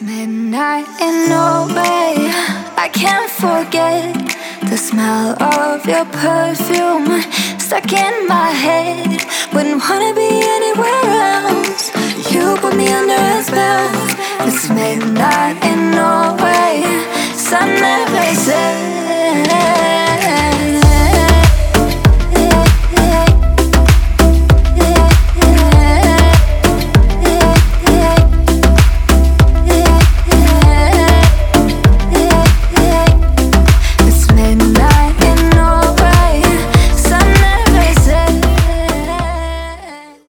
Midnight in Norway, I can't forget the smell of your perfume stuck in my head. Wouldn't wanna be anywhere else. You put me under a spell. It's midnight in